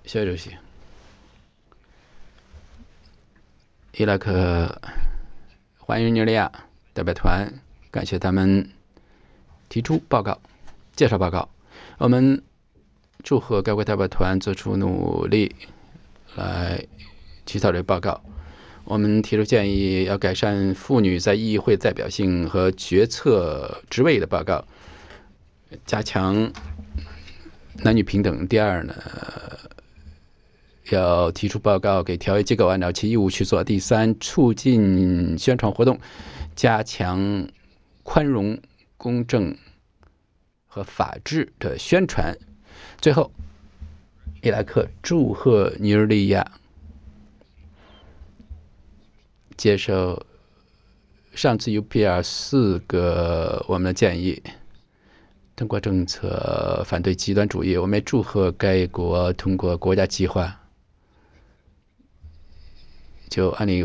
谢主席。伊拉克欢迎尼日利亚代表团，感谢他们提出报告、介绍报告。我们祝贺该国代表团做出努力来起草这个报告。我们提出建议，要改善妇女在议会代表性和决策职位的报告，加强男女平等。第二呢，要提出报告给调解机构按照其义务去做。第三，促进宣传活动，加强宽容、公正和法治的宣传。最后，伊拉克祝贺尼日利亚接受上次 UPR 4个我们的建议，通过政策反对极端主义。我们也祝贺该国通过国家计划，就安理